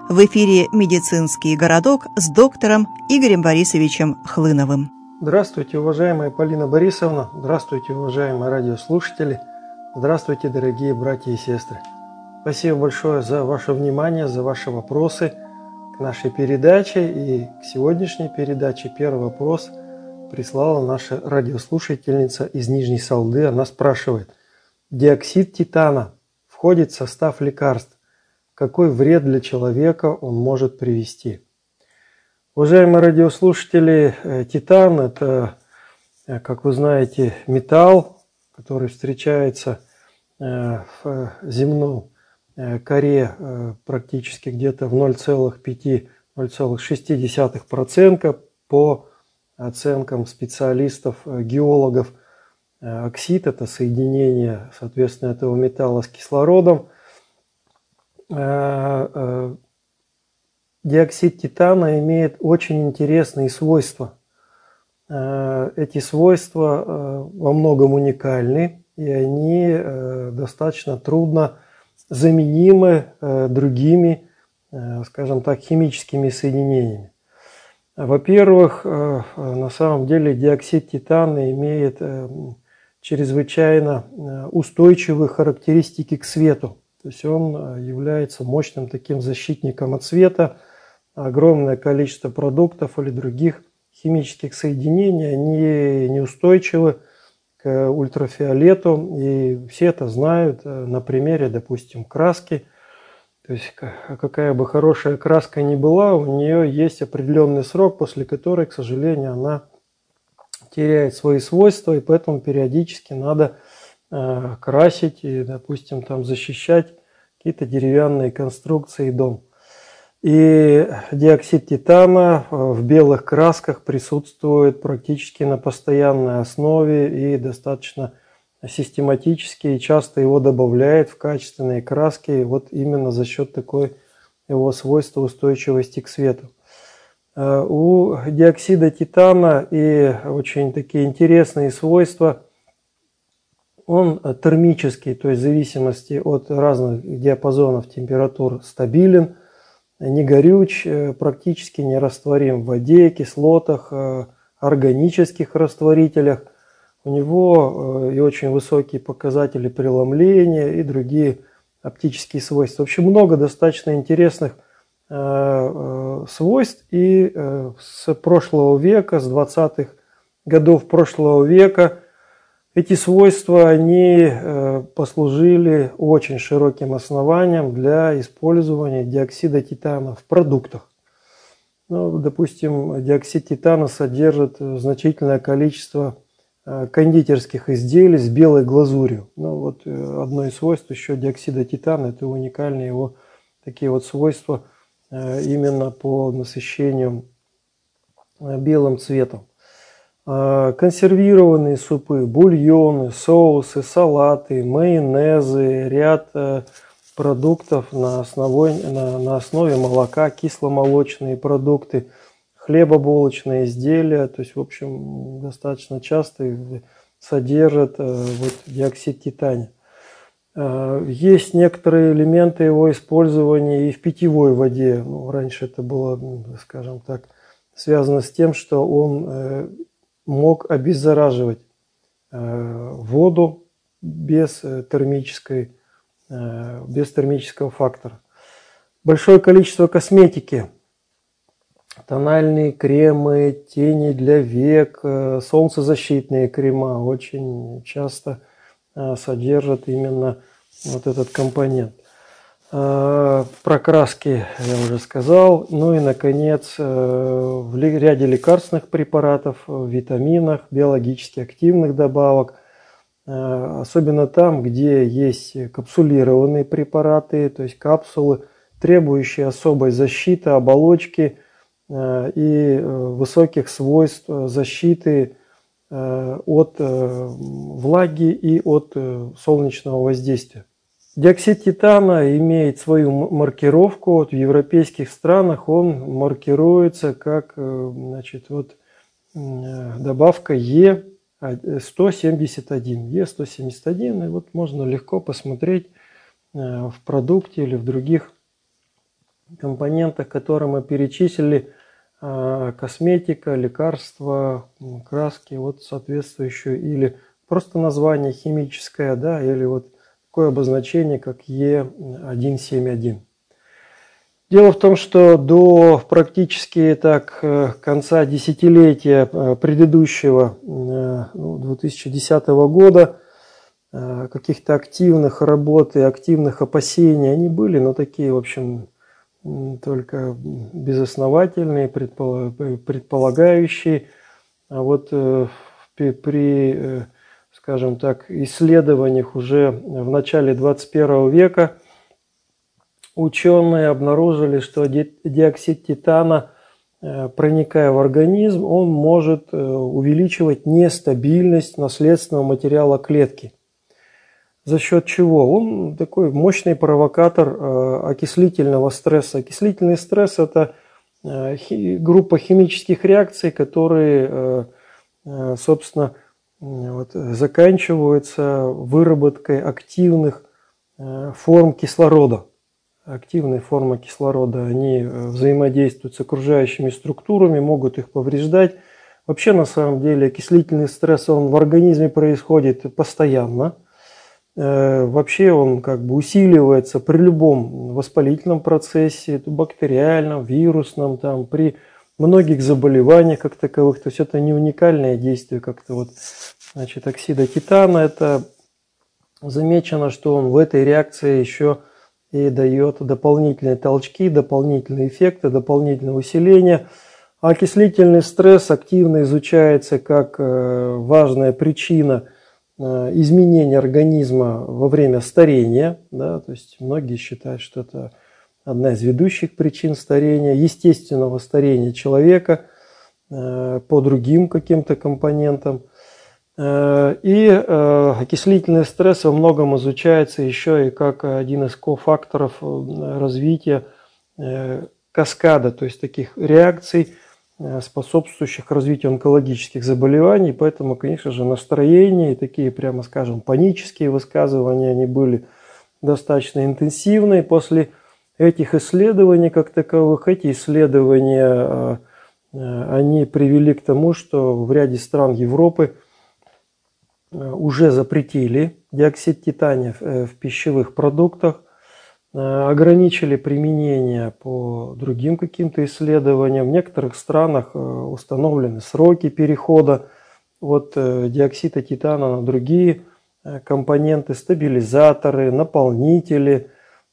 В эфире «Медицинский городок» с доктором Игорем Борисовичем Хлыновым. Здравствуйте, уважаемая Полина Борисовна. Здравствуйте, уважаемые радиослушатели. Здравствуйте, дорогие братья и сестры. Спасибо большое за ваше внимание, за ваши вопросы к нашей передаче. И к сегодняшней передаче первый вопрос прислала наша радиослушательница из Нижней Салды. Она спрашивает: диоксид титана входит в состав лекарств. Какой вред для человека он может привести? Уважаемые радиослушатели, титан – это, как вы знаете, металл, который встречается в земном коре практически где-то в 0,5–0,6% по оценкам специалистов, геологов. Оксид – это соединение, соответственно, этого металла с кислородом. Диоксид титана имеет очень интересные свойства. Эти свойства во многом уникальны, и они достаточно трудно заменимы другими, скажем так, химическими соединениями. Во-первых, на самом деле диоксид титана имеет чрезвычайно устойчивые характеристики к свету. То есть он является мощным таким защитником от света. Огромное количество продуктов или других химических соединений, они неустойчивы к ультрафиолету. И все это знают на примере, допустим, краски. То есть какая бы хорошая краска ни была, у нее есть определенный срок, после которой, к сожалению, она теряет свои свойства, и поэтому периодически надо красить и, допустим, там защищать какие-то деревянные конструкции, дом. И диоксид титана в белых красках присутствует практически на постоянной основе и достаточно систематически, и часто его добавляют в качественные краски, вот именно за счет такой его свойства устойчивости к свету. У диоксида титана и очень такие интересные свойства. Он термический, то есть в зависимости от разных диапазонов температур стабилен, не горюч, практически не растворим в воде, кислотах, органических растворителях. У него и очень высокие показатели преломления и другие оптические свойства. В общем, много достаточно интересных свойств. И с прошлого века, с 20-х годов прошлого века, эти свойства, они послужили очень широким основанием для использования диоксида титана в продуктах. Ну, допустим, диоксид титана содержит значительное количество кондитерских изделий с белой глазурью. Ну, вот одно из свойств еще диоксида титана – это уникальные его такие вот свойства именно по насыщению белым цветом. Консервированные супы, бульоны, соусы, салаты, майонезы, ряд продуктов на основе молока, кисломолочные продукты, хлебобулочные изделия, то есть, в общем, достаточно часто содержат вот диоксид титана. Есть некоторые элементы его использования и в питьевой воде. Ну, раньше это было, скажем так, связано с тем, что он мог обеззараживать воду без термического фактора. Большое количество косметики, тональные кремы, тени для век, солнцезащитные крема очень часто содержат именно вот этот компонент. Про краски я уже сказал. Ну и, наконец, в ряде лекарственных препаратов, витаминах, биологически активных добавок, особенно там, где есть капсулированные препараты, то есть капсулы, требующие особой защиты оболочки и высоких свойств защиты от влаги и от солнечного воздействия. Диоксид титана имеет свою маркировку. Вот в европейских странах он маркируется как, значит, вот, добавка Е171. Е171, и вот можно легко посмотреть в продукте или в других компонентах, которые мы перечислили, косметика, лекарства, краски, вот соответствующую, или просто название химическое, да, или вот такое обозначение, как Е171. Дело в том, что до практически так конца десятилетия предыдущего, 2010 года, каких-то активных работ и активных опасений они были, но такие, в общем, только безосновательные, предполагающие. А вот при, скажем так, исследованиях уже в начале 21 века ученые обнаружили, что диоксид титана, проникая в организм, он может увеличивать нестабильность наследственного материала клетки. За счет чего? Он такой мощный провокатор окислительного стресса. Окислительный стресс – это группа химических реакций, которые, собственно, заканчиваются выработкой активных форм кислорода. Активные формы кислорода, они взаимодействуют с окружающими структурами, могут их повреждать. Вообще, на самом деле, окислительный стресс, он в организме происходит постоянно. Вообще он как бы усиливается при любом воспалительном процессе, бактериальном, вирусном, там, при многих заболеваниях как таковых. То есть это не уникальное действие как-то вот, значит, оксида титана. Это замечено, что он в этой реакции еще и дает дополнительные толчки, дополнительные эффекты, дополнительное усиление. А окислительный стресс активно изучается как важная причина изменения организма во время старения, да, то есть многие считают, что это одна из ведущих причин старения, естественного старения человека по другим каким-то компонентам. И окислительный стресс во многом изучается еще и как один из кофакторов развития каскада, то есть таких реакций, способствующих развитию онкологических заболеваний. Поэтому, конечно же, настроение и такие, прямо скажем, панические высказывания, они были достаточно интенсивные. После этих исследований как таковых, эти исследования, они привели к тому, что в ряде стран Европы уже запретили диоксид титана в пищевых продуктах, ограничили применение по другим каким-то исследованиям. В некоторых странах установлены сроки перехода от диоксида титана на другие компоненты, стабилизаторы, наполнители.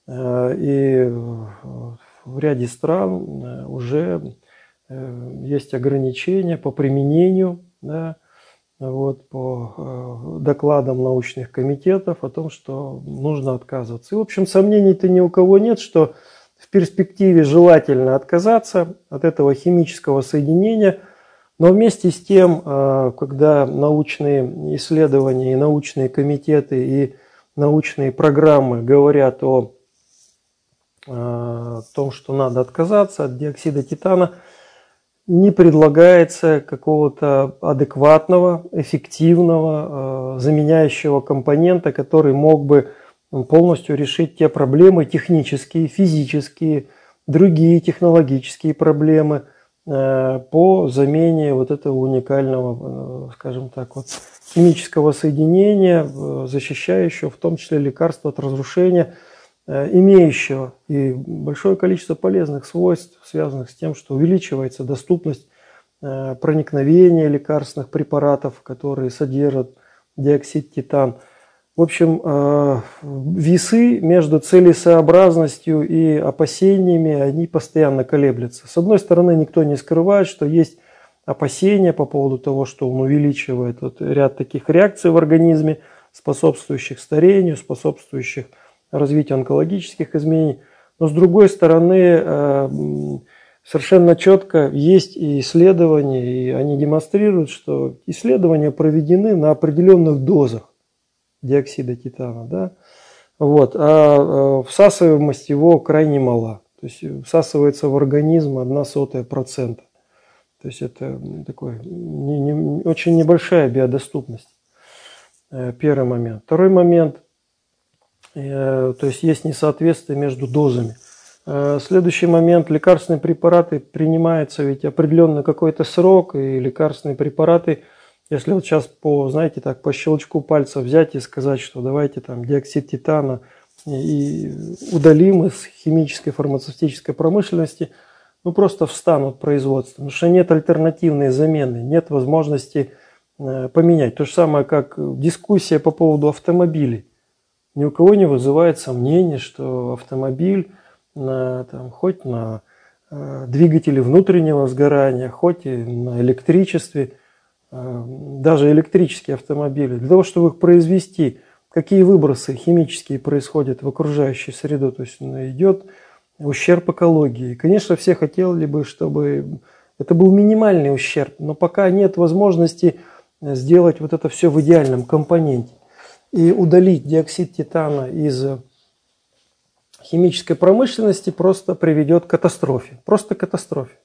И в ряде стран уже есть ограничения по применению, да, вот, по докладам научных комитетов о том, что нужно отказываться. И, в общем, сомнений-то ни у кого нет, что в перспективе желательно отказаться от этого химического соединения, но вместе с тем, когда научные исследования и научные комитеты и научные программы говорят о том, что надо отказаться от диоксида титана, не предлагается какого-то адекватного, эффективного, заменяющего компонента, который мог бы полностью решить те проблемы технические, физические, другие технологические проблемы по замене вот этого уникального, скажем так, вот, химического соединения, защищающего в том числе лекарства от разрушения, имеющего и большое количество полезных свойств, связанных с тем, что увеличивается доступность проникновения лекарственных препаратов, которые содержат диоксид титана. В общем, весы между целесообразностью и опасениями, они постоянно колеблются. С одной стороны, никто не скрывает, что есть опасения по поводу того, что он увеличивает вот ряд таких реакций в организме, способствующих старению, способствующих развитию онкологических изменений. Но с другой стороны, совершенно четко есть и исследования, и они демонстрируют, что исследования проведены на определенных дозах диоксида титана, да? Вот, а всасываемость его крайне мала. То есть всасывается в организм 0,01%. То есть это такой очень небольшая биодоступность. Первый момент. Второй момент. То есть есть несоответствие между дозами. Следующий момент. Лекарственные препараты принимаются ведь определенный какой-то срок, и лекарственные препараты, если вот сейчас знаете, так по щелчку пальца взять и сказать, что давайте там диоксид титана и удалим из химической фармацевтической промышленности, ну просто встанут производства, потому что нет альтернативной замены, нет возможности поменять. То же самое, как дискуссия по поводу автомобилей. Ни у кого не вызывает сомнений, что автомобиль хоть на двигателе внутреннего сгорания, хоть и на электричестве, даже электрические автомобили, для того, чтобы их произвести, какие выбросы химические происходят в окружающую среду, то есть идет ущерб экологии. И, конечно, все хотели бы, чтобы это был минимальный ущерб, но пока нет возможности сделать вот это все в идеальном компоненте. И удалить диоксид титана из химической промышленности просто приведет к катастрофе. Просто к катастрофе.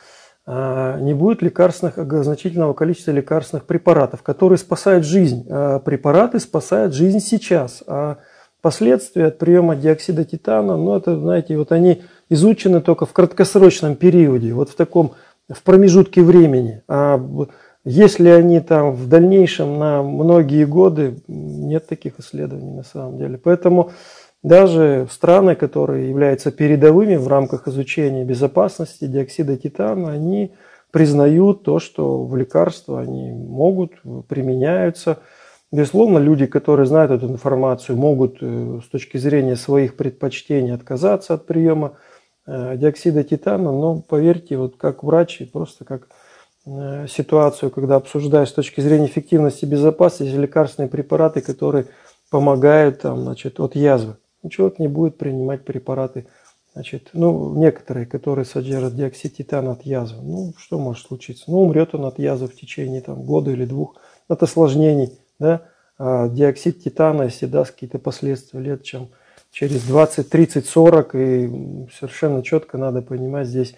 Не будет значительного количества лекарственных препаратов, которые спасают жизнь. Препараты спасают жизнь сейчас. А последствия от приема диоксида титана, это, знаете, вот они изучены только в краткосрочном периоде, вот в промежутке времени. А если они там в дальнейшем на многие годы, нет таких исследований на самом деле. Поэтому даже страны, которые являются передовыми в рамках изучения безопасности диоксида титана, они признают то, что в лекарства они могут, применяются. Безусловно, люди, которые знают эту информацию, могут с точки зрения своих предпочтений отказаться от приема диоксида титана, но поверьте, вот как врач, просто как ситуацию, когда обсуждаешь с точки зрения эффективности и безопасности лекарственные препараты, которые помогают от язвы. Человек не будет принимать препараты, некоторые, которые содержат диоксид титана от язвы. Что может случиться? Умрет он от язвы в течение года или двух, от осложнений. Да? А диоксид титана, если даст какие-то последствия лет, чем через 20, 30, 40, и совершенно четко надо понимать здесь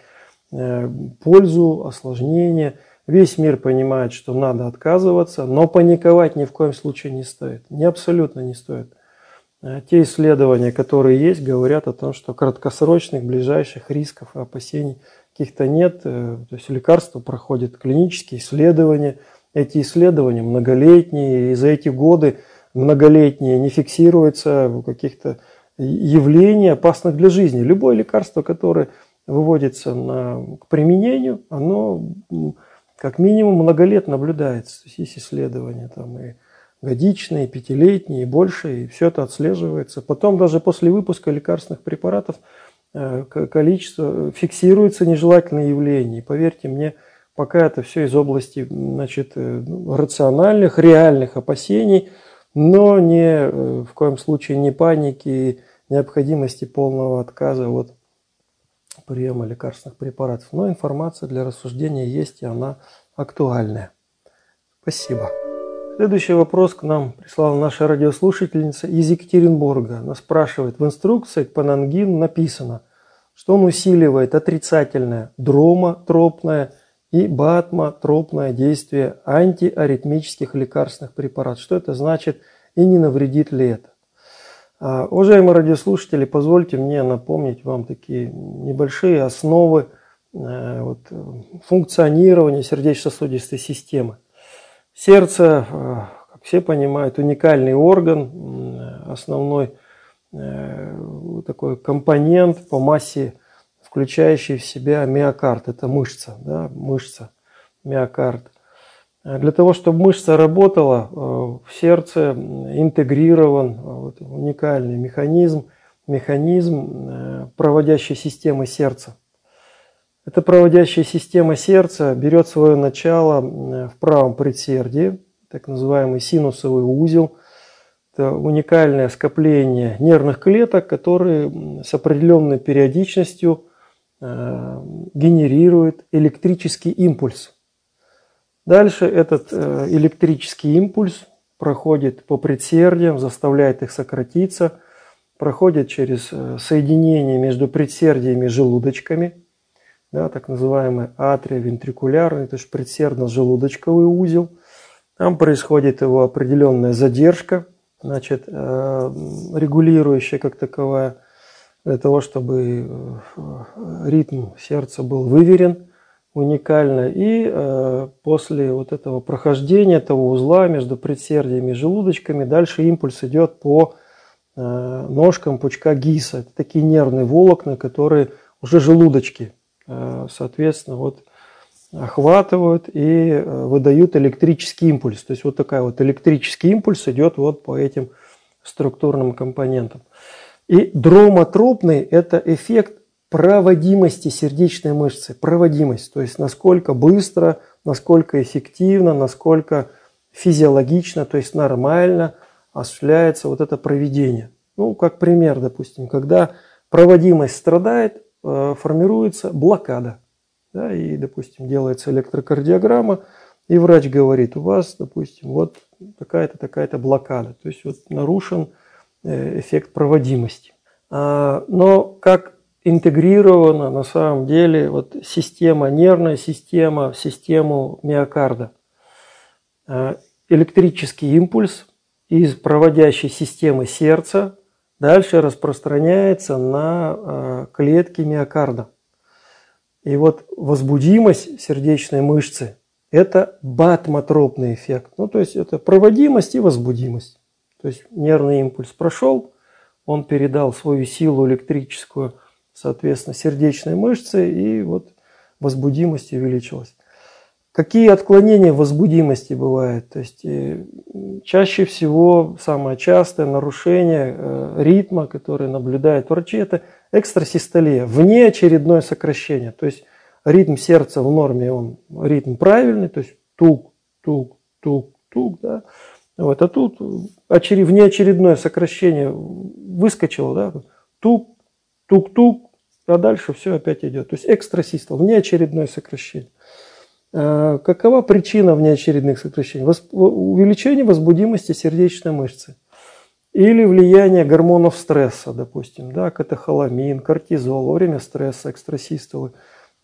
пользу, осложнения. Весь мир понимает, что надо отказываться, но паниковать ни в коем случае не стоит. Абсолютно не стоит. Те исследования, которые есть, говорят о том, что краткосрочных, ближайших рисков и опасений каких-то нет. То есть лекарства проходят клинические исследования. Эти исследования многолетние, и за эти годы многолетние не фиксируется каких-то явлений, опасных для жизни. Любое лекарство, которое выводится к применению, оно как минимум много лет наблюдается. То есть есть исследования и годичные, пятилетние, и больше, и все это отслеживается. Потом даже после выпуска лекарственных препаратов количество фиксируется нежелательные явления. И поверьте мне, пока это все из области рациональных, реальных опасений, но в коем случае не паники и необходимости полного отказа от приема лекарственных препаратов. Но информация для рассуждения есть, и она актуальная. Спасибо. Следующий вопрос к нам прислала наша радиослушательница из Екатеринбурга. Она спрашивает: в инструкции к панангину написано, что он усиливает отрицательное дромотропное и батмотропное действие антиаритмических лекарственных препаратов. Что это значит и не навредит ли это? Уважаемые радиослушатели, позвольте мне напомнить вам такие небольшие основы функционирования сердечно-сосудистой системы. Сердце, как все понимают, уникальный орган, основной такой компонент по массе, включающий в себя миокард. Это мышца, миокард. Для того, чтобы мышца работала, в сердце интегрирован уникальный механизм проводящей системы сердца. Эта проводящая система сердца берет свое начало в правом предсердии, так называемый синусовый узел. Это уникальное скопление нервных клеток, которые с определенной периодичностью генерируют электрический импульс. Дальше этот электрический импульс проходит по предсердиям, заставляет их сократиться, проходит через соединение между предсердиями и желудочками, так называемый атриовентрикулярный, то есть предсердно-желудочковый узел. Там происходит его определенная задержка, регулирующая как таковая. для того, чтобы ритм сердца был выверен уникально. И после вот этого прохождения этого узла между предсердиями и желудочками дальше импульс идет по ножкам пучка Гисса. Это такие нервные волокна, которые уже желудочки, соответственно, вот охватывают и выдают электрический импульс. То есть вот такой вот электрический импульс идет вот по этим структурным компонентам. И дромотропный – это эффект проводимости сердечной мышцы. Проводимость, то есть насколько быстро, насколько эффективно, насколько физиологично, то есть нормально осуществляется вот это проведение. Ну, как пример, допустим, когда проводимость страдает, формируется блокада. Да, и, допустим, делается электрокардиограмма, и врач говорит, у вас, допустим, вот такая-то, такая-то блокада. То есть вот нарушен эффект проводимости. Но как интегрирована на самом деле вот система, нервная система в систему миокарда. Электрический импульс из проводящей системы сердца дальше распространяется на клетки миокарда. И вот возбудимость сердечной мышцы – это батмотропный эффект. Ну, то есть это проводимость и возбудимость. То есть нервный импульс прошел, он передал свою силу электрическую, соответственно, сердечной мышце, и вот возбудимость увеличилась. Какие отклонения возбудимости бывают? То есть чаще всего, самое частое нарушение ритма, которое наблюдают врачи, это экстрасистолия, внеочередное сокращение. То есть ритм сердца в норме, он ритм правильный, то есть тук, тук, тук, тук, да. Вот, а тут внеочередное сокращение выскочило, да, тук, тук, тук, а дальше все опять идет. То есть экстрасистол, внеочередное сокращение. Какова причина внеочередных сокращений? Увеличение возбудимости сердечной мышцы. Или влияние гормонов стресса, допустим, да, катехоламин, кортизол. Во время стресса экстрасистолы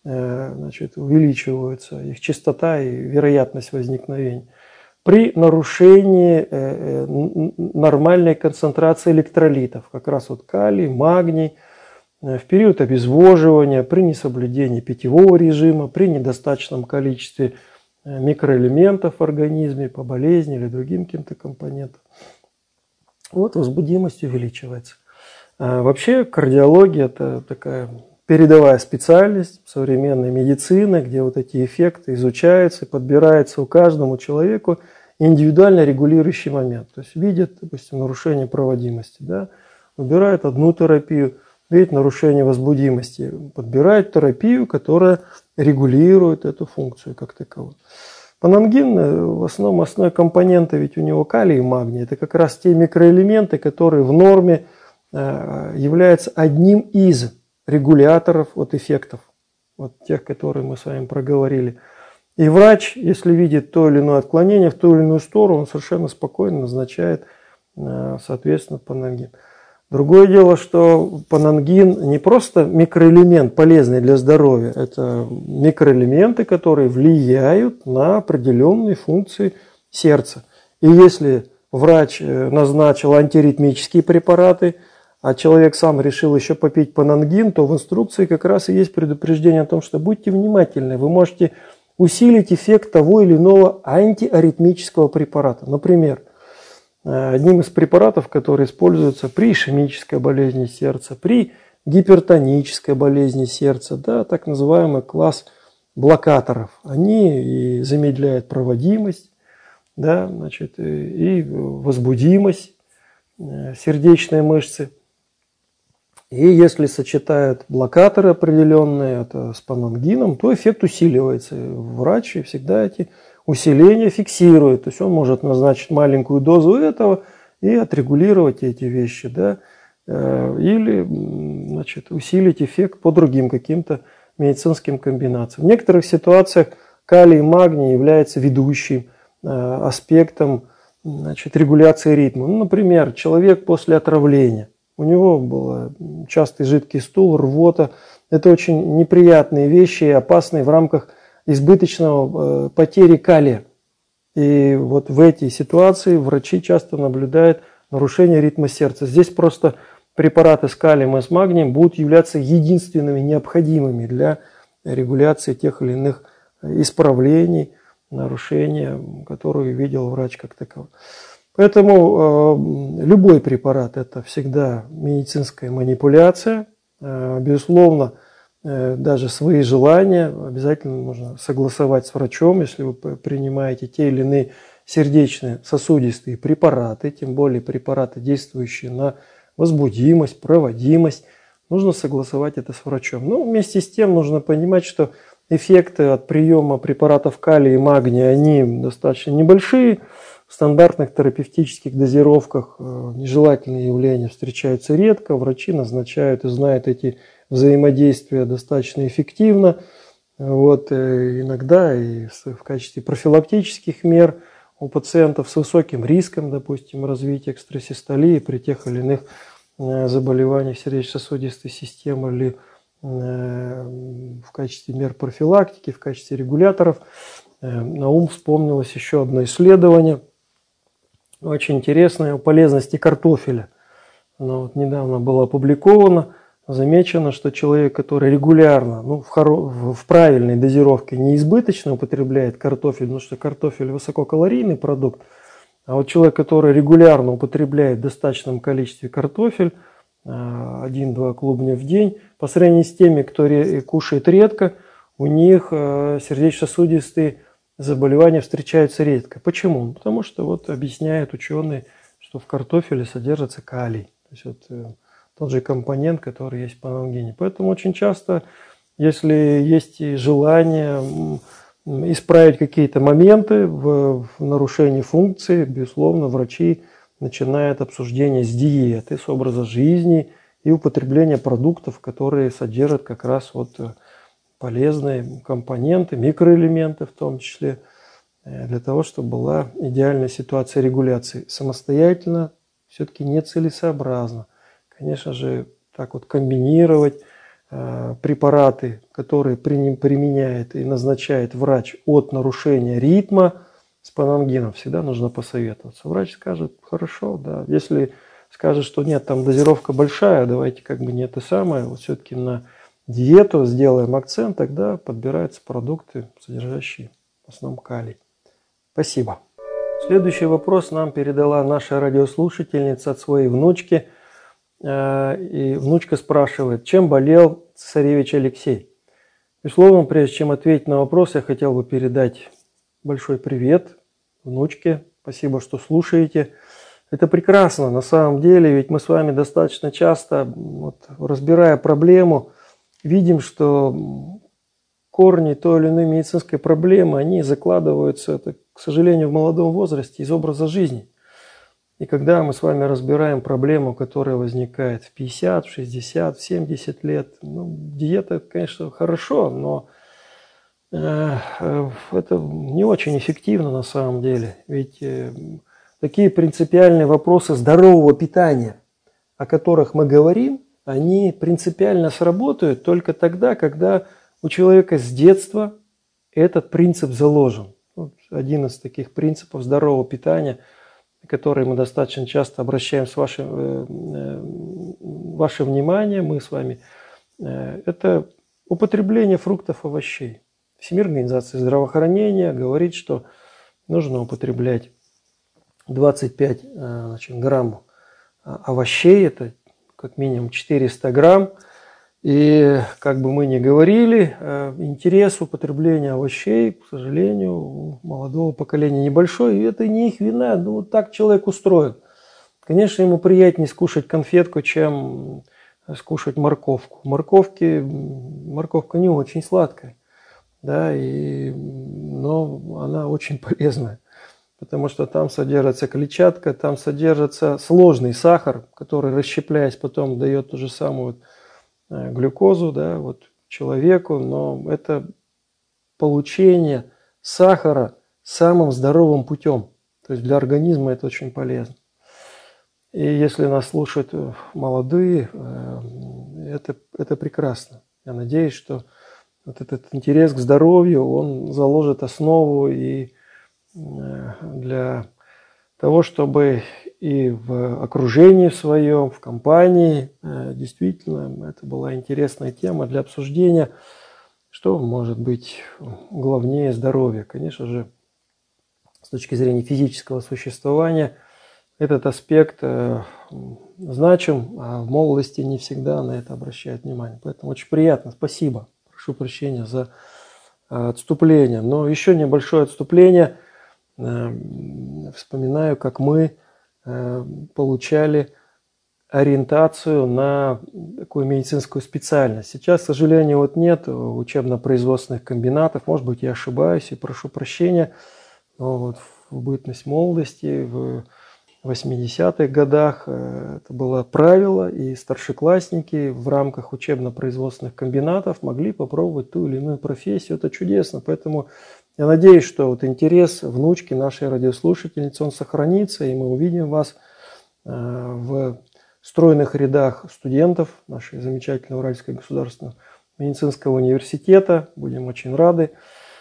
увеличиваются, их частота и вероятность возникновения. При нарушении нормальной концентрации электролитов, как раз вот калий, магний, в период обезвоживания, при несоблюдении питьевого режима, при недостаточном количестве микроэлементов в организме, по болезни или другим каким-то компонентам. Вот возбудимость увеличивается. Вообще кардиология – это такая передовая специальность современной медицины, где вот эти эффекты изучаются, подбирается у каждому человеку индивидуально регулирующий момент. То есть видят, допустим, нарушение проводимости, да, выбирают одну терапию, видят нарушение возбудимости, подбирают терапию, которая регулирует эту функцию как таковую. Панангин, в основном основные компоненты, ведь у него калий и магний, это как раз те микроэлементы, которые в норме являются одним из регуляторов вот эффектов, вот тех, которые мы с вами проговорили. И врач, если видит то или иное отклонение в ту или иную сторону, он совершенно спокойно назначает, соответственно, панангин. Другое дело, что панангин не просто микроэлемент, полезный для здоровья, это микроэлементы, которые влияют на определенные функции сердца. И если врач назначил антиритмические препараты, а человек сам решил еще попить панангин, то в инструкции как раз и есть предупреждение о том, что будьте внимательны, вы можете усилить эффект того или иного антиаритмического препарата. Например, одним из препаратов, которые используются при ишемической болезни сердца, при гипертонической болезни сердца, да, так называемый класс блокаторов. Они и замедляют проводимость, да, значит, и возбудимость сердечной мышцы. И если сочетают блокаторы определенные это с панангином, то эффект усиливается. Врач всегда эти усиления фиксирует. То есть он может назначить маленькую дозу этого и отрегулировать эти вещи. Да? Или значит, усилить эффект по другим каким-то медицинским комбинациям. В некоторых ситуациях калий и магний являются ведущим аспектом значит, регуляции ритма. Ну, например, человек после отравления. У него был частый жидкий стул, рвота. Это очень неприятные вещи и опасные в рамках избыточного потери калия. И вот в эти ситуации врачи часто наблюдают нарушение ритма сердца. Здесь просто препараты с калием и с магнием будут являться единственными необходимыми для регуляции тех или иных исправлений, нарушения, которые видел врач как таковой. Поэтому любой препарат – это всегда медицинская манипуляция. Безусловно, даже свои желания обязательно нужно согласовать с врачом, если вы принимаете те или иные сердечные сосудистые препараты, тем более препараты, действующие на возбудимость, проводимость. Нужно согласовать это с врачом. Но вместе с тем нужно понимать, что эффекты от приема препаратов калия и магния, они достаточно небольшие. В стандартных терапевтических дозировках нежелательные явления встречаются редко. Врачи назначают и знают эти взаимодействия достаточно эффективно. Иногда и в качестве профилактических мер у пациентов с высоким риском, допустим, развития экстрасистолии при тех или иных заболеваниях сердечно-сосудистой системы или в качестве мер профилактики, в качестве регуляторов. На ум вспомнилось еще одно исследование, очень интересное, о полезности картофеля. Оно недавно было опубликовано. Замечено, что человек, который регулярно, в правильной дозировке, не избыточно употребляет картофель, потому что картофель высококалорийный продукт, а вот человек, который регулярно употребляет в достаточном количестве картофель, 1-2 клубня в день, по сравнению с теми, кто кушает редко, у них сердечно-сосудистые заболевания встречаются редко. Почему? Потому что объясняют ученые, что в картофеле содержится калий. То есть тот же компонент, который есть в панангине. Поэтому очень часто, если есть желание исправить какие-то моменты в нарушении функции, безусловно, врачи начинают обсуждение с диеты, с образа жизни и употребления продуктов, которые содержат как раз полезные компоненты, микроэлементы в том числе, для того, чтобы была идеальная ситуация регуляции. Самостоятельно все-таки нецелесообразно. Конечно же, так комбинировать препараты, которые применяет и назначает врач от нарушения ритма с панангином, всегда нужно посоветоваться. Врач скажет: хорошо, да. Если скажет, что нет, там дозировка большая, давайте не это самое, все-таки на диету сделаем акцент, тогда подбираются продукты, содержащие в основном калий. Спасибо. Следующий вопрос нам передала наша радиослушательница от своей внучки. И внучка спрашивает: чем болел цесаревич Алексей? Безусловно, прежде чем ответить на вопрос, я хотел бы передать большой привет внучке. Спасибо, что слушаете. Это прекрасно на самом деле, ведь мы с вами достаточно часто, разбирая проблему, видим, что корни той или иной медицинской проблемы, они закладываются, к сожалению, в молодом возрасте из образа жизни. И когда мы с вами разбираем проблему, которая возникает в 50, в 60, в 70 лет, диета, конечно, хорошо, но это не очень эффективно на самом деле. Ведь такие принципиальные вопросы здорового питания, о которых мы говорим, они принципиально сработают только тогда, когда у человека с детства этот принцип заложен. Один из таких принципов здорового питания, на который мы достаточно часто обращаем ваше внимание, мы с вами, это употребление фруктов и овощей. Всемирная организация здравоохранения говорит, что нужно употреблять 25 грамм овощей, это как минимум 400 грамм. И как бы мы ни говорили, интерес употребления овощей, к сожалению, у молодого поколения небольшой. И это не их вина, так человек устроен. Конечно, ему приятнее скушать конфетку, чем скушать морковку. Морковка не очень сладкая, да, но она очень полезная. Потому что там содержится клетчатка, там содержится сложный сахар, который, расщепляясь, потом дает ту же самую глюкозу, да, человеку, но это получение сахара самым здоровым путем. То есть для организма это очень полезно. И если нас слушают молодые, это прекрасно. Я надеюсь, что этот интерес к здоровью, он заложит основу и для того, чтобы и в окружении своем, в компании. Действительно, это была интересная тема для обсуждения. Что может быть главнее здоровья? Конечно же, с точки зрения физического существования, этот аспект значим, а в молодости не всегда на это обращают внимание. Поэтому очень приятно. Спасибо. Прошу прощения за отступление. Но еще небольшое отступление. Вспоминаю, как мы получали ориентацию на такую медицинскую специальность. Сейчас, к сожалению, вот нет учебно-производственных комбинатов. Может быть, я ошибаюсь и прошу прощения. Но вот в бытность молодости, в 80-х годах это было правило, и старшеклассники в рамках учебно-производственных комбинатов могли попробовать ту или иную профессию. Это чудесно. Поэтому я надеюсь, что вот интерес внучки нашей радиослушательницы, он сохранится, и мы увидим вас в стройных рядах студентов нашей замечательного Уральского государственного медицинского университета. Будем очень рады.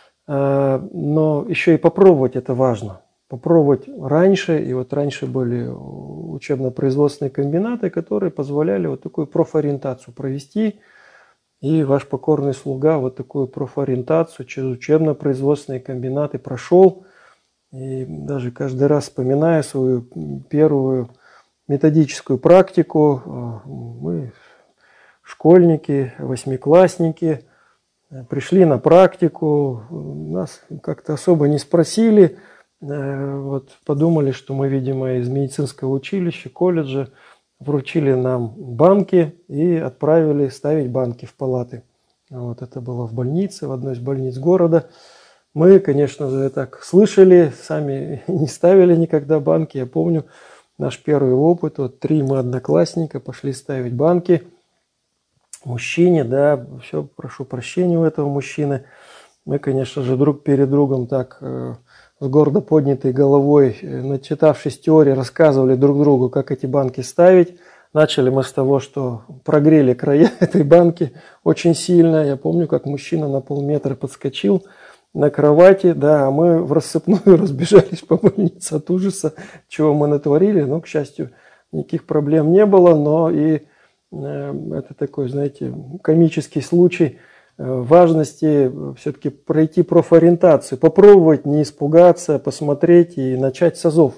Но еще и попробовать это важно. Попробовать раньше. И вот раньше были учебно-производственные комбинаты, которые позволяли вот такую профориентацию провести. И ваш покорный слуга вот такую профориентацию через учебно-производственные комбинаты прошел. И даже каждый раз вспоминая свою первую методическую практику, мы, школьники, восьмиклассники, пришли на практику, нас как-то особо не спросили, вот подумали, что мы, видимо, из медицинского училища, колледжа, вручили нам банки и отправили ставить банки в палаты. Вот это было в больнице, в одной из больниц города. Мы, конечно же, так слышали, сами не ставили никогда банки. Я помню наш первый опыт. Вот 3 мы одноклассника пошли ставить банки мужчине, да, все, прошу прощения у этого мужчины. Мы, конечно же, друг перед другом так с гордо поднятой головой, начитавшись теории, рассказывали друг другу, как эти банки ставить. Начали мы с того, что прогрели края этой банки очень сильно. Я помню, как мужчина на полметра подскочил на кровати, да, а мы в рассыпную разбежались по больнице от ужаса, чего мы натворили. Но, к счастью, никаких проблем не было, но и это такой, знаете, комический случай важности все-таки пройти профориентацию, попробовать не испугаться, посмотреть и начать с азов.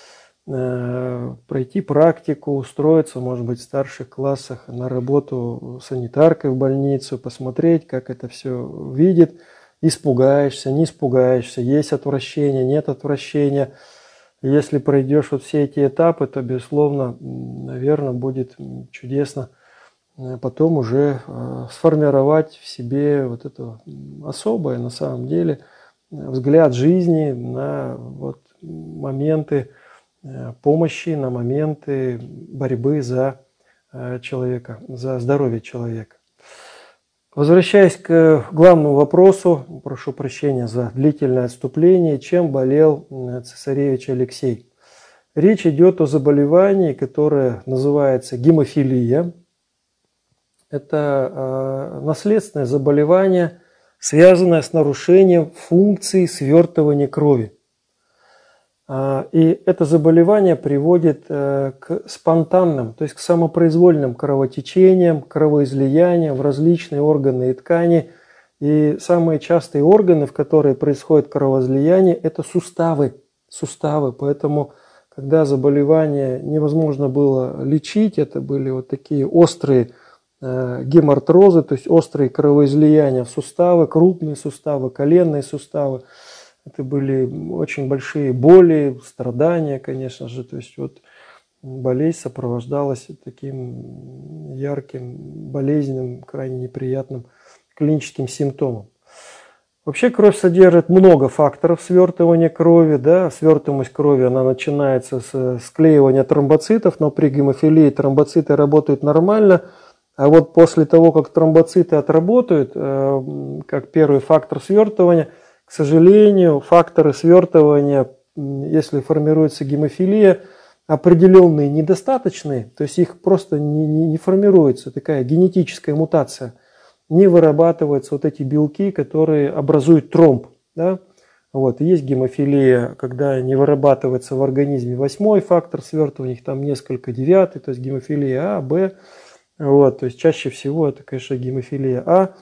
Пройти практику, устроиться, может быть, в старших классах на работу санитаркой в больницу, посмотреть, как это все видит. Испугаешься, не испугаешься, есть отвращение, нет отвращения. Если пройдешь вот все эти этапы, то, безусловно, наверное, будет чудесно потом уже сформировать в себе вот это особое, на самом деле, взгляд жизни на вот моменты помощи, на моменты борьбы за человека, за здоровье человека. Возвращаясь к главному вопросу, прошу прощения за длительное отступление, чем болел цесаревич Алексей. Речь идет о заболевании, которое называется гемофилия. Это наследственное заболевание, связанное с нарушением функции свертывания крови. И это заболевание приводит к спонтанным, то есть к самопроизвольным кровотечениям, кровоизлияниям в различные органы и ткани. И самые частые органы, в которые происходит кровоизлияние, это суставы. Поэтому, когда заболевание невозможно было лечить, это были вот такие острые гемартрозы, то есть острые кровоизлияния в суставы, крупные суставы, коленные суставы. Это были очень большие боли, страдания, конечно же. То есть вот болезнь сопровождалась таким ярким, болезненным, крайне неприятным клиническим симптомом. Вообще кровь содержит много факторов свертывания крови. Да? Свертываемость крови она начинается с склеивания тромбоцитов, но при гемофилии тромбоциты работают нормально. А вот после того, как тромбоциты отработают, как первый фактор свертывания, к сожалению, факторы свертывания, если формируется гемофилия, определенные недостаточные, то есть их просто не формируется, такая генетическая мутация, не вырабатываются вот эти белки, которые образуют тромб. Да? Вот. И есть гемофилия, когда не вырабатывается в организме 8-й фактор свертывания, их там несколько, 9-й, то есть гемофилия А, Б. Вот. То есть чаще всего это, конечно, гемофилия А.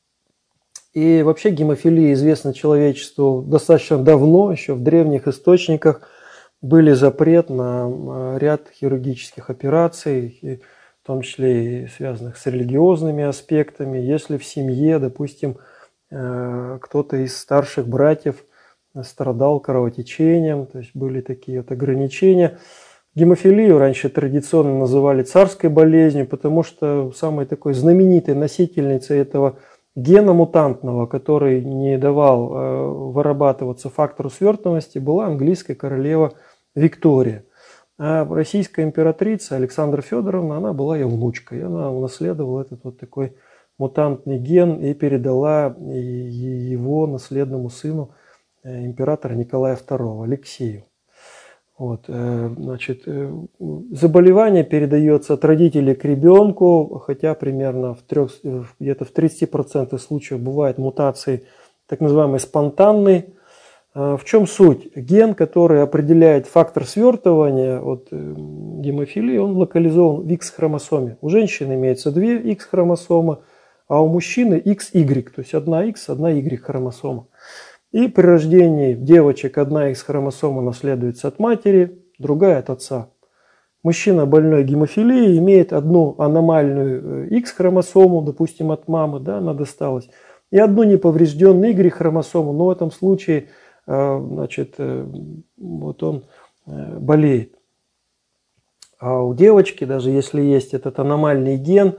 И вообще гемофилия известна человечеству достаточно давно, еще в древних источниках были запрет на ряд хирургических операций, в том числе и связанных с религиозными аспектами. Если в семье, допустим, кто-то из старших братьев страдал кровотечением, то есть были такие вот ограничения. Гемофилию раньше традиционно называли царской болезнью, потому что самой такой знаменитой носительницей этого гена мутантного, который не давал вырабатываться фактору свертываемости, была английская королева Виктория. А российская императрица Александра Федоровна, она была ее внучкой. Она унаследовала этот вот такой мутантный ген и передала его наследному сыну императора Николая II, Алексею. Вот, значит, заболевание передается от родителей к ребенку, хотя примерно где-то в 30% случаев бывают мутации так называемой спонтанной. В чем суть? Ген, который определяет фактор свертывания от гемофилии, он локализован в X-хромосоме. У женщины имеется 2 X-хромосомы, а у мужчины XY, то есть одна X, одна Y-хромосома. И при рождении девочек одна X-хромосома наследуется от матери, другая от отца. Мужчина больной гемофилией имеет одну аномальную X-хромосому, допустим, от мамы, да, она досталась, и одну неповрежденную Y-хромосому, но в этом случае, значит, вот он болеет. А у девочки, даже если есть этот аномальный ген,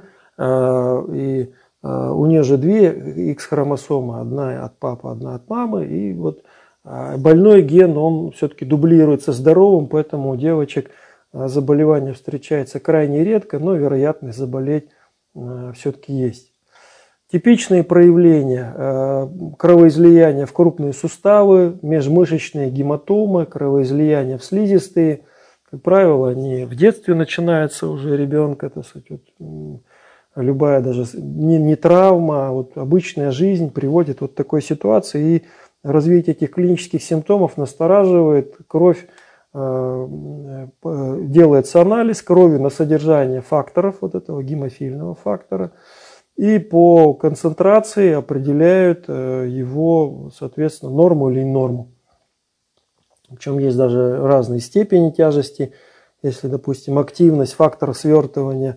и у нее же 2 X-хромосомы, одна от папы, одна от мамы, и вот больной ген, он все-таки дублируется здоровым, поэтому у девочек заболевание встречается крайне редко, но вероятность заболеть все-таки есть. Типичные проявления: кровоизлияния в крупные суставы, межмышечные гематомы, кровоизлияния в слизистые. Как правило, они в детстве начинаются уже ребенка, так сказать, вот, любая даже не травма, а вот обычная жизнь приводит вот к такой ситуации, и развитие этих клинических симптомов настораживает. Кровь, делается анализ крови на содержание факторов, вот этого гемофильного фактора, и по концентрации определяют его, соответственно, норму или не норму. Причем есть даже разные степени тяжести. Если, допустим, активность фактора свертывания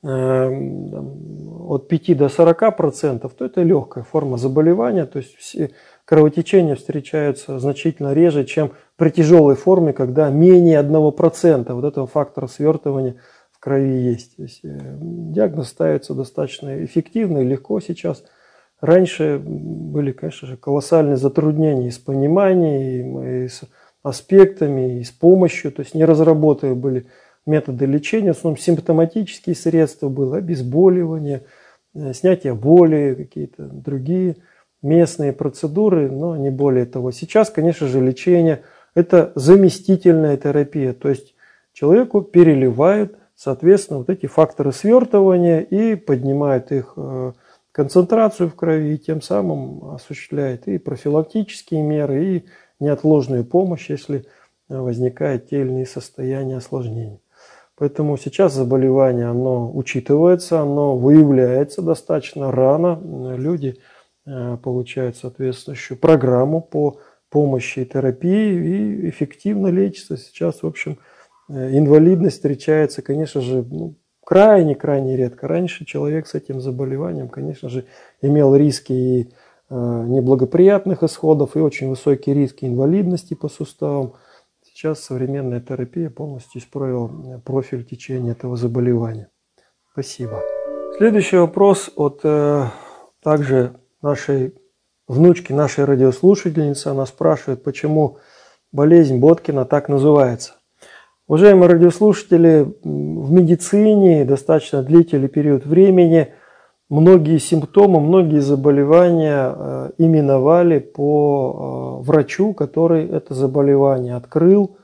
от 5 до 40%, то это легкая форма заболевания, то есть все кровотечения встречаются значительно реже, чем при тяжелой форме, когда менее 1% вот этого фактора свертывания в крови есть. То есть диагноз ставится достаточно эффективно и легко сейчас. Раньше были, конечно же, колоссальные затруднения и с пониманием, и с аспектами, и с помощью, то есть не разработаны были методы лечения, в основном симптоматические средства было, обезболивание, снятие боли, какие-то другие местные процедуры, но не более того. Сейчас, конечно же, лечение – это заместительная терапия, то есть человеку переливают, соответственно, вот эти факторы свертывания и поднимают их концентрацию в крови, и тем самым осуществляет и профилактические меры, и неотложную помощь, если возникают те или иные состояния осложнений. Поэтому сейчас заболевание, оно учитывается, оно выявляется достаточно рано. Люди получают соответствующую программу по помощи и терапии и эффективно лечится. Сейчас, в общем, инвалидность встречается, конечно же, крайне-крайне редко. Раньше человек с этим заболеванием, конечно же, имел риски и неблагоприятных исходов, и очень высокие риски инвалидности по суставам. Сейчас современная терапия полностью исправила профиль течения этого заболевания. Спасибо. Следующий вопрос от также нашей внучки, нашей радиослушательницы. Она спрашивает, почему болезнь Боткина так называется. Уважаемые радиослушатели, в медицине достаточно длительный период времени многие симптомы, многие заболевания именовали по врачу, который это заболевание открыл,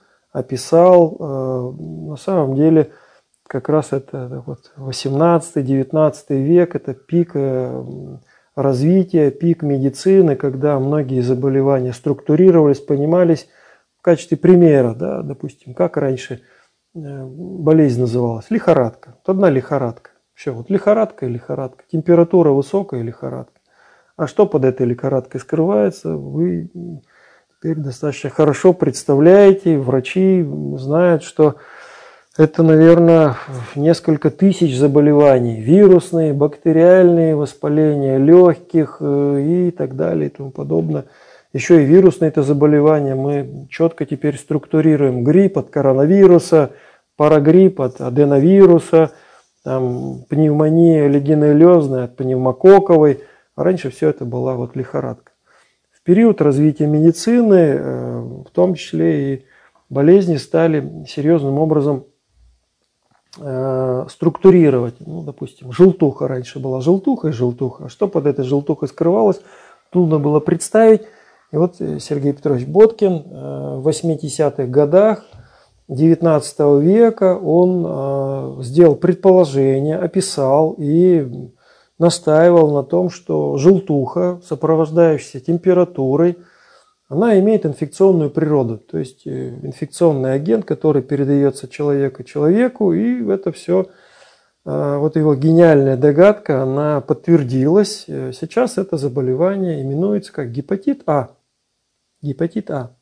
описал. На самом деле, как раз это вот 18-19 век, это пик развития, пик медицины, когда многие заболевания структурировались, понимались. В качестве примера, да, допустим, как раньше болезнь называлась? Лихорадка. Вот одна лихорадка. Все, вот лихорадка и лихорадка. Температура высокая, лихорадка. А что под этой лихорадкой скрывается, вы теперь достаточно хорошо представляете. Врачи знают, что это, наверное, несколько тысяч заболеваний. Вирусные, бактериальные, воспаления легких и так далее и тому подобное. Еще и вирусные это заболевания мы четко теперь структурируем. Грипп от коронавируса, парагрипп от аденовируса, там, пневмония легионеллезная от пневмококковой. А раньше все это была вот лихорадка. В период развития медицины, в том числе и болезни стали серьезным образом структурировать. Ну, допустим, желтуха раньше была желтуха и желтуха. А что под этой желтухой скрывалось, трудно было представить. И вот Сергей Петрович Боткин в 80-х годах XIX века он сделал предположение, описал и настаивал на том, что желтуха, сопровождающаяся температурой, она имеет инфекционную природу. То есть инфекционный агент, который передается человека человеку, и это все, вот его гениальная догадка, она подтвердилась. Сейчас это заболевание именуется как гепатит А. Гепатит А.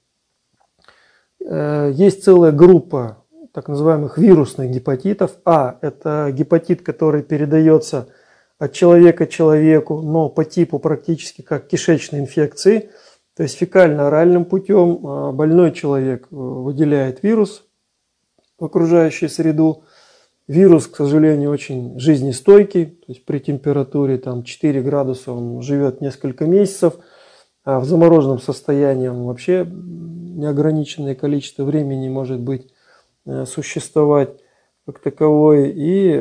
Есть целая группа так называемых вирусных гепатитов. А – это гепатит, который передается от человека к человеку, но по типу практически как кишечной инфекции. То есть фекально-оральным путем больной человек выделяет вирус в окружающую среду. Вирус, к сожалению, очень жизнестойкий. То есть при температуре там, 4 градуса он живет несколько месяцев. А в замороженном состоянии он вообще неограниченное количество времени может быть существовать как таковой. И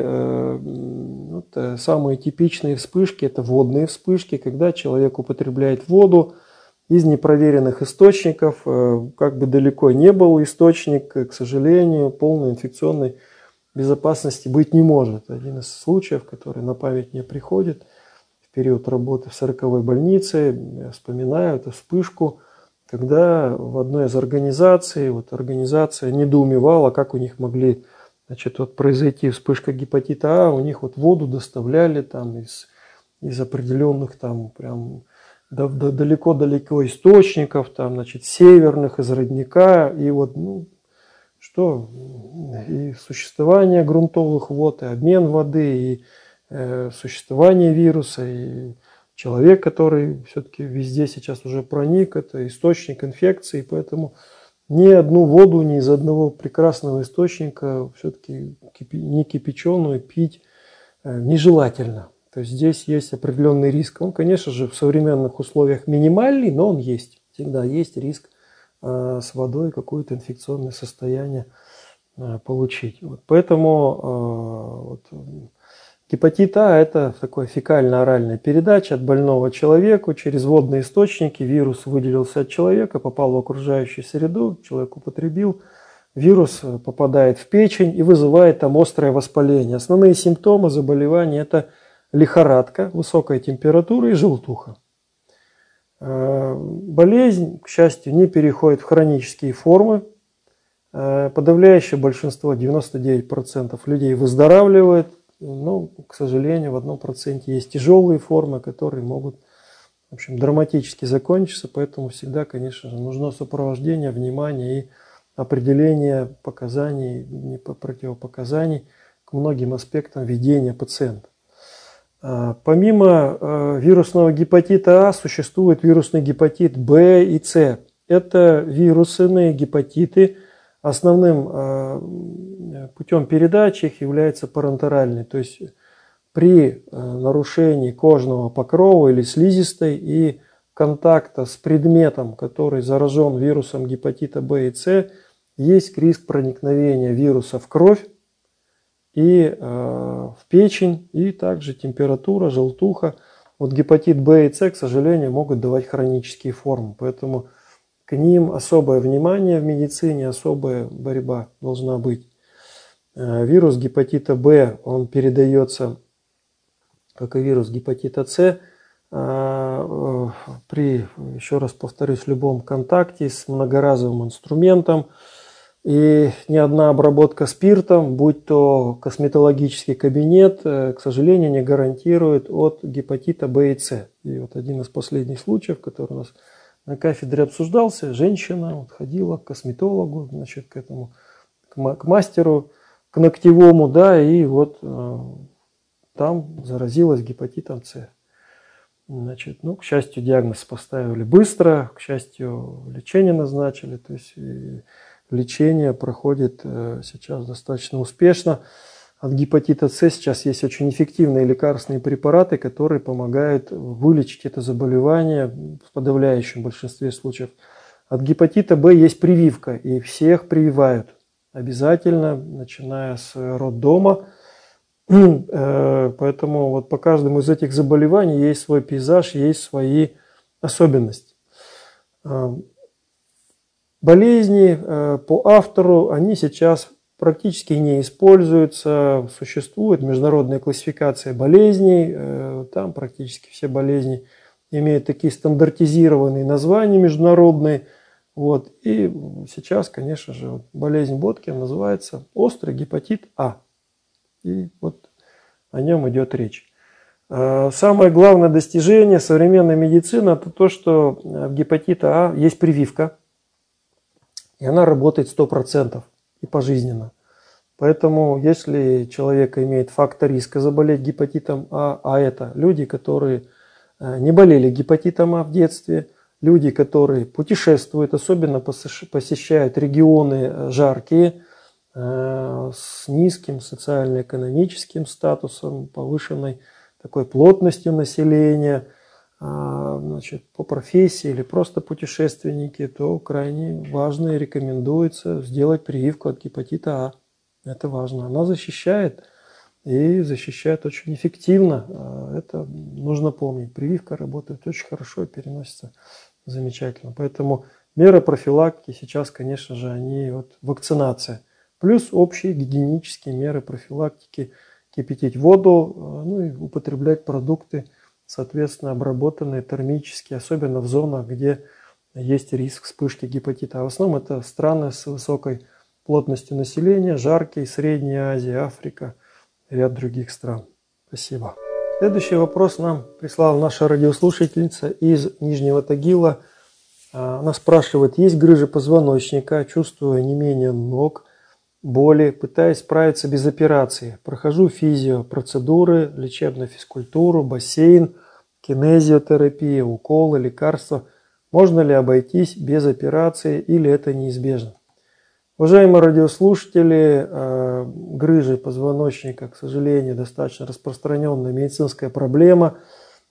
вот, самые типичные вспышки – это водные вспышки, когда человек употребляет воду из непроверенных источников. Как бы далеко не был источник, к сожалению, полной инфекционной безопасности быть не может. Один из случаев, который на память мне приходит, в период работы в 40-й больнице, я вспоминаю эту вспышку, когда в одной из организаций, вот организация недоумевала, как у них могли, значит, вот произойти вспышка гепатита А, у них вот воду доставляли там из определенных там прям далеко-далеко источников, там, значит, северных, из родника, и вот, ну, что, и существование грунтовых вод, и обмен воды, и существование вируса, и человек, который все-таки везде сейчас уже проник, это источник инфекции, поэтому ни одну воду ни из одного прекрасного источника все-таки не кипяченую пить нежелательно. То есть здесь есть определенный риск. Он, конечно же, в современных условиях минимальный, но он есть. Всегда есть риск с водой какое-то инфекционное состояние получить. Вот поэтому гепатит А – это такая фекально-оральная передача от больного человеку через водные источники. Вирус выделился от человека, попал в окружающую среду, человек употребил. Вирус попадает в печень и вызывает там острое воспаление. Основные симптомы заболевания – это лихорадка, высокая температура и желтуха. Болезнь, к счастью, не переходит в хронические формы. Подавляющее большинство, 99% людей выздоравливает. Но, к сожалению, в 1% есть тяжелые формы, которые могут, в общем, драматически закончиться. Поэтому всегда, конечно же, нужно сопровождение, внимание и определение показаний, противопоказаний к многим аспектам ведения пациента. Помимо вирусного гепатита А существует вирусный гепатит Б и С. Это вирусные гепатиты. Основным путем передачи их является парентеральный, то есть при нарушении кожного покрова или слизистой и контакта с предметом, который заражен вирусом гепатита Б и С, есть риск проникновения вируса в кровь и в печень, и также температура, желтуха. Вот гепатит Б и С, к сожалению, могут давать хронические формы, поэтому к ним особое внимание в медицине, особая борьба должна быть. Вирус гепатита Б, он передается, как и вирус гепатита С, при, еще раз повторюсь, любом контакте с многоразовым инструментом. И ни одна обработка спиртом, будь то косметологический кабинет, к сожалению, не гарантирует от гепатита В и С. И вот один из последних случаев, который у нас на кафедре обсуждался, женщина вот ходила к косметологу, значит, к мастеру, к ногтевому, да, и вот там заразилась гепатитом С. Значит, ну, к счастью, диагноз поставили быстро, к счастью, лечение назначили, то есть лечение проходит сейчас достаточно успешно. От гепатита С сейчас есть очень эффективные лекарственные препараты, которые помогают вылечить это заболевание в подавляющем большинстве случаев. От гепатита Б есть прививка, и всех прививают обязательно, начиная с роддома. Поэтому вот по каждому из этих заболеваний есть свой пейзаж, есть свои особенности. Болезни по автору, они сейчас практически не используются. Существует международная классификация болезней. Там практически все болезни имеют такие стандартизированные названия международные. Вот. И сейчас, конечно же, болезнь Боткина называется острый гепатит А. И вот о нем идет речь. Самое главное достижение современной медицины – это то, что в гепатита А есть прививка. И она работает 100% и пожизненно. Поэтому, если человек имеет фактор риска заболеть гепатитом А это люди, которые не болели гепатитом А в детстве, люди, которые путешествуют, особенно посещают регионы жаркие, с низким социально-экономическим статусом, повышенной такой плотностью населения, значит, по профессии или просто путешественники, то крайне важно и рекомендуется сделать прививку от гепатита А. Это важно. Она защищает и защищает очень эффективно. Это нужно помнить. Прививка работает очень хорошо и переносится замечательно. Поэтому меры профилактики сейчас, конечно же, они вот вакцинация. Плюс общие гигиенические меры профилактики. Кипятить воду, ну и употреблять продукты, соответственно, обработанные термически, особенно в зонах, где есть риск вспышки гепатита. А в основном это страны с высокой плотностью населения, жаркие, Средняя Азия, Африка, ряд других стран. Спасибо. Следующий вопрос нам прислала наша радиослушательница из Нижнего Тагила. Она спрашивает, есть грыжа позвоночника, чувствую онемение ног, боли, пытаюсь справиться без операции. Прохожу физиопроцедуры, лечебную физкультуру, бассейн, кинезиотерапия, уколы, лекарства. Можно ли обойтись без операции или это неизбежно? Уважаемые радиослушатели, грыжи позвоночника, к сожалению, достаточно распространенная медицинская проблема.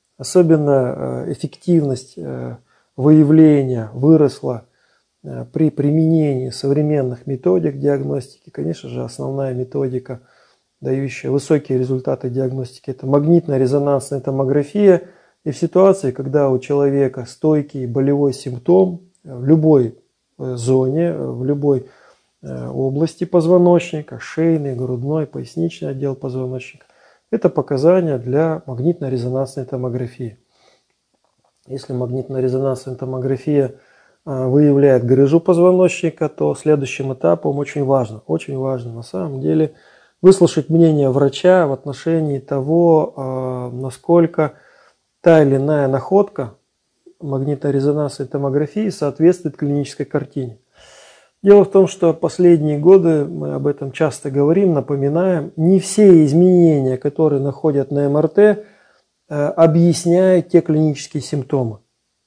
Особенно эффективность выявления выросла при применении современных методик диагностики. Конечно же, основная методика, дающая высокие результаты диагностики, это магнитно-резонансная томография. И в ситуации, когда у человека стойкий болевой симптом в любой зоне, в любой области позвоночника, шейный, грудной, поясничный отдел позвоночника, это показания для магнитно-резонансной томографии. Если магнитно-резонансная томография выявляет грыжу позвоночника, то следующим этапом очень важно на самом деле выслушать мнение врача в отношении того, насколько та или иная находка магнитно-резонансной томографии соответствует клинической картине. Дело в том, что последние годы, мы об этом часто говорим, напоминаем, не все изменения, которые находят на МРТ, объясняют те клинические симптомы.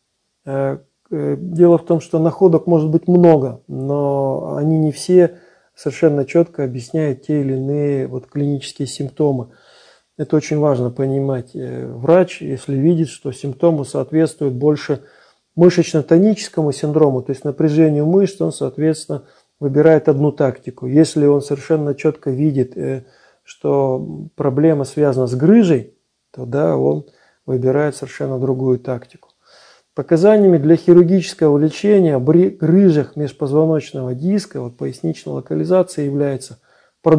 Дело в том, что находок может быть много, но они не все совершенно четко объясняют те или иные клинические симптомы. Это очень важно понимать. Врач, если видит, что симптомы соответствуют больше мышечно-тоническому синдрому, то есть напряжению мышц, он, соответственно, выбирает одну тактику. Если он совершенно четко видит, что проблема связана с грыжей, то да, он выбирает совершенно другую тактику. Показаниями для хирургического лечения при грыжах межпозвоночного диска, поясничной локализации, является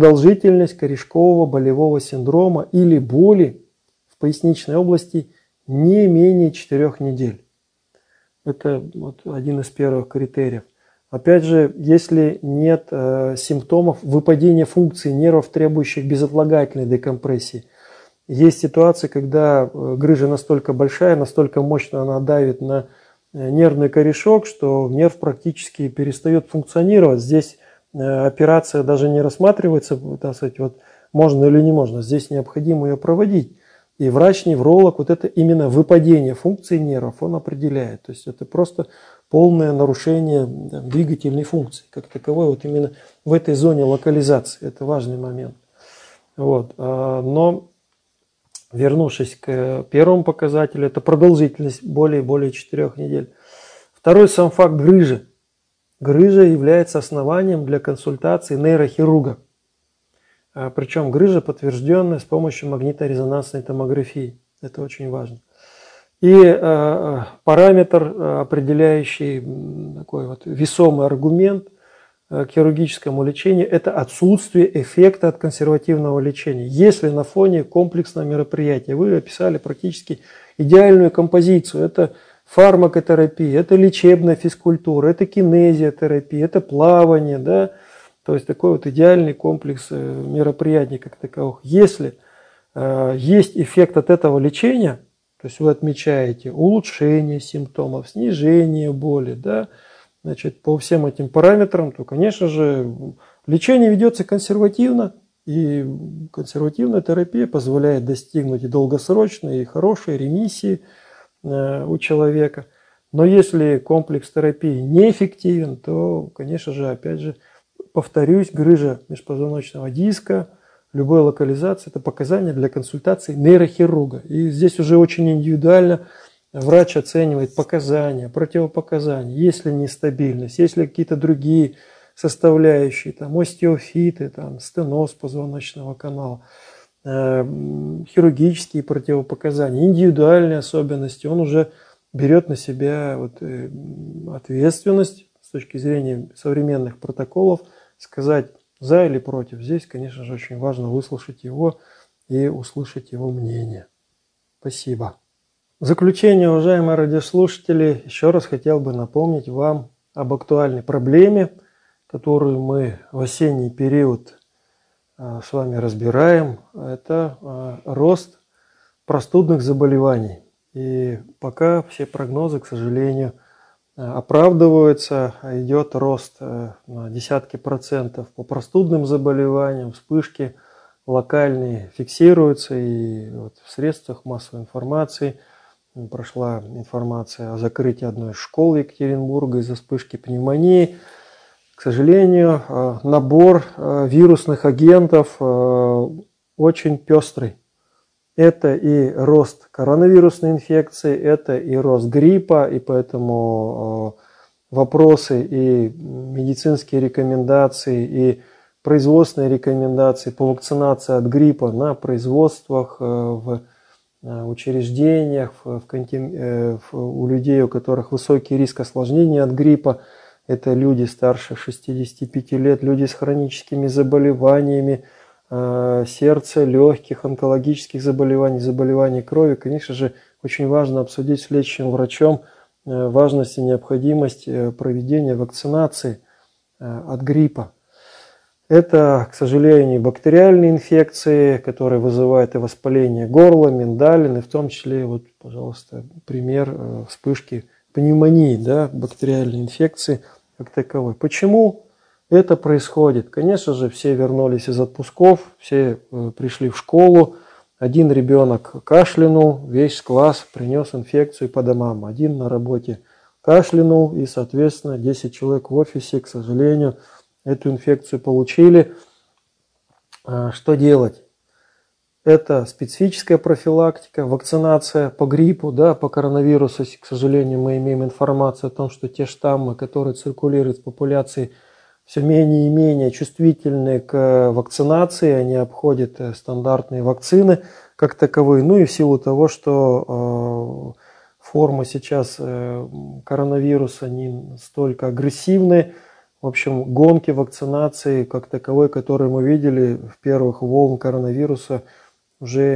продолжительность корешкового болевого синдрома или боли в поясничной области не менее 4 недель. Это вот один из первых критериев. Опять же, если нет симптомов выпадения функций нервов, требующих безотлагательной декомпрессии. Есть ситуации, когда грыжа настолько большая, настолько мощно она давит на нервный корешок, что нерв практически перестает функционировать. Здесь операция даже не рассматривается, так сказать, вот можно или не можно. Здесь необходимо ее проводить. И врач-невролог вот это именно выпадение функций нервов он определяет. То есть это просто полное нарушение двигательной функции как таковой, вот именно в этой зоне локализации. Это важный момент. Вот. Но вернувшись к первому показателю, это продолжительность более 4 недель. Второй сам факт грыжи. Грыжа является основанием для консультации нейрохирурга. Причем грыжа подтвержденная с помощью магниторезонансной томографии. Это очень важно. И параметр, определяющий такой вот весомый аргумент к хирургическому лечению, это отсутствие эффекта от консервативного лечения. Если на фоне комплексного мероприятия, вы описали практически идеальную композицию, это фармакотерапия, это лечебная физкультура, это кинезиотерапия, это плавание, да, то есть такой вот идеальный комплекс мероприятий как таковых. Если есть эффект от этого лечения, то есть вы отмечаете улучшение симптомов, снижение боли, да, значит, по всем этим параметрам, то, конечно же, лечение ведется консервативно, и консервативная терапия позволяет достигнуть и долгосрочной, и хорошей ремиссии у человека. Но если комплекс терапии неэффективен, то, конечно же, опять же, повторюсь, грыжа межпозвоночного диска, любой локализации – это показания для консультации нейрохирурга. И здесь уже очень индивидуально врач оценивает показания, противопоказания, есть ли нестабильность, есть ли какие-то другие составляющие, там, остеофиты, там, стеноз позвоночного канала, хирургические противопоказания, индивидуальные особенности. Он уже берет на себя вот ответственность с точки зрения современных протоколов, сказать за или против. Здесь, конечно же, очень важно выслушать его и услышать его мнение. Спасибо. В заключение, уважаемые радиослушатели, еще раз хотел бы напомнить вам об актуальной проблеме, которую мы в осенний период с вами разбираем. Это рост простудных заболеваний. И пока все прогнозы, к сожалению, оправдываются, идет рост на десятки процентов по простудным заболеваниям, вспышки локальные фиксируются, и вот в средствах массовой информации прошла информация о закрытии одной из школ Екатеринбурга из-за вспышки пневмонии. К сожалению, набор вирусных агентов очень пестрый. Это и рост коронавирусной инфекции, это и рост гриппа, и поэтому вопросы и медицинские рекомендации, и производственные рекомендации по вакцинации от гриппа на производствах, в учреждениях, у людей, у которых высокий риск осложнений от гриппа. Это люди старше 65 лет, люди с хроническими заболеваниями, сердца, легких, онкологических заболеваний, заболеваний крови. Конечно же, очень важно обсудить с лечащим врачом важность и необходимость проведения вакцинации от гриппа. Это, к сожалению, бактериальные инфекции, которые вызывают и воспаление горла, миндалин, и в том числе, вот, пожалуйста, пример вспышки пневмонии, да, бактериальной инфекции как таковой. Почему это происходит? Конечно же, все вернулись из отпусков, все пришли в школу. Один ребенок кашлянул, весь класс принес инфекцию по домам. Один на работе кашлянул, и, соответственно, 10 человек в офисе, к сожалению, эту инфекцию получили. Что делать? Это специфическая профилактика, вакцинация по гриппу, да, по коронавирусу. К сожалению, мы имеем информацию о том, что те штаммы, которые циркулируют в популяции, все менее и менее чувствительны к вакцинации, они обходят стандартные вакцины как таковые. Ну и в силу того, что формы сейчас коронавируса не столько агрессивны, в общем, гонки вакцинации как таковой, которые мы видели в первых волн коронавируса, уже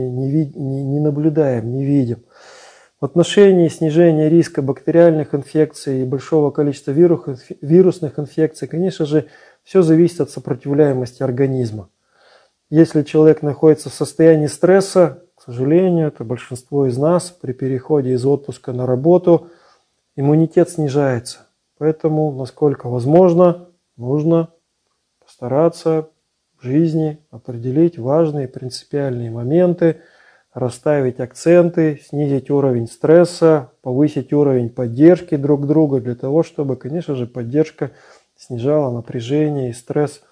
не наблюдаем, не видим. В отношении снижения риска бактериальных инфекций и большого количества вирусных инфекций, конечно же, все зависит от сопротивляемости организма. Если человек находится в состоянии стресса, к сожалению, это большинство из нас при переходе из отпуска на работу, иммунитет снижается. Поэтому, насколько возможно, нужно постараться в жизни определить важные принципиальные моменты, расставить акценты, снизить уровень стресса, повысить уровень поддержки друг друга для того, чтобы, конечно же, поддержка снижала напряжение и стресс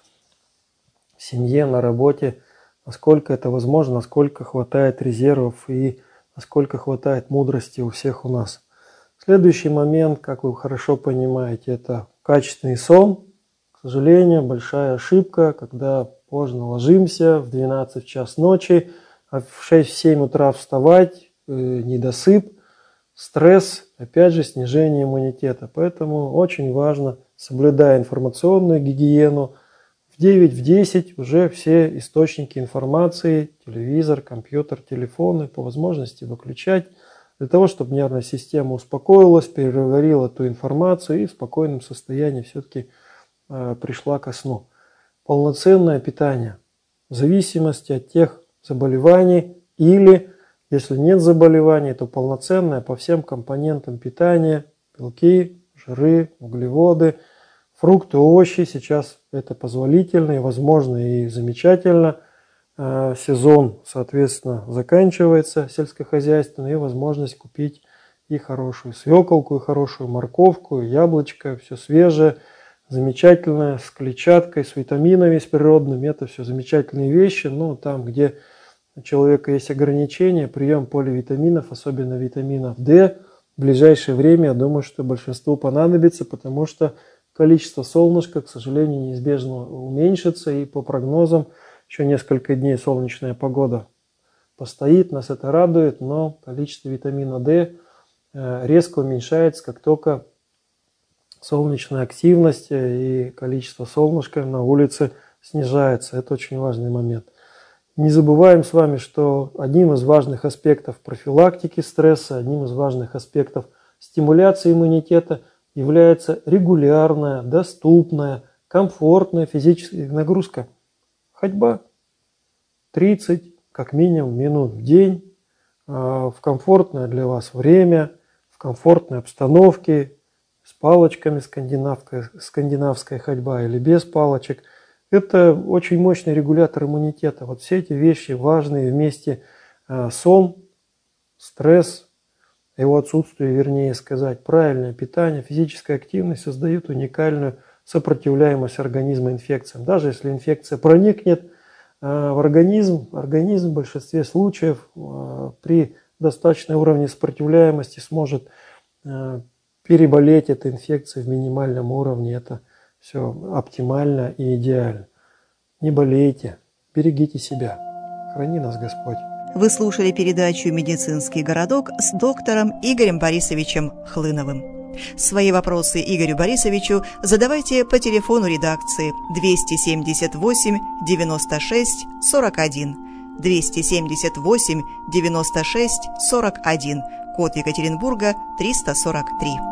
в семье, на работе, насколько это возможно, насколько хватает резервов и насколько хватает мудрости у всех у нас. Следующий момент, как вы хорошо понимаете, это качественный сон. К сожалению, большая ошибка, когда поздно ложимся в 12 час ночи, а в 6-7 утра вставать, недосып, стресс, опять же снижение иммунитета. Поэтому очень важно, соблюдая информационную гигиену, в 9-10 уже все источники информации, телевизор, компьютер, телефоны по возможности выключать, для того, чтобы нервная система успокоилась, переварила эту информацию и в спокойном состоянии все-таки пришла ко сну. Полноценное питание в зависимости от тех заболеваний или, если нет заболеваний, то полноценное по всем компонентам питания, белки, жиры, углеводы, фрукты, овощи. Сейчас это позволительно и возможно и замечательно. Сезон, соответственно, заканчивается сельскохозяйственный, и возможность купить и хорошую свеколку, и хорошую морковку, и яблочко, все свежее, замечательное, с клетчаткой, с витаминами, с природными. Это все замечательные вещи, но там, где у человека есть ограничения, прием поливитаминов, особенно витаминов D, в ближайшее время, я думаю, что большинству понадобится, потому что количество солнышка, к сожалению, неизбежно уменьшится, и по прогнозам еще несколько дней солнечная погода постоит, нас это радует, но количество витамина D резко уменьшается, как только солнечная активность и количество солнышка на улице снижается. Это очень важный момент. Не забываем с вами, что одним из важных аспектов профилактики стресса, одним из важных аспектов стимуляции иммунитета является регулярная, доступная, комфортная физическая нагрузка. Ходьба 30, как минимум, минут в день, в комфортное для вас время, в комфортной обстановке, с палочками скандинавская ходьба или без палочек. Это очень мощный регулятор иммунитета. Вот все эти вещи важные вместе. Сон, стресс, его отсутствие, вернее сказать, правильное питание, физическая активность создают уникальную сопротивляемость организма инфекциям. Даже если инфекция проникнет в организм в большинстве случаев при достаточном уровне сопротивляемости сможет переболеть этой инфекцией в минимальном уровне. Это все оптимально и идеально. Не болейте, берегите себя. Храни нас Господь. Вы слушали передачу «Медицинский городок» с доктором Игорем Борисовичем Хлыновым. Свои вопросы Игорю Борисовичу задавайте по телефону редакции 278 96 41, 278 96 41, код Екатеринбурга 343.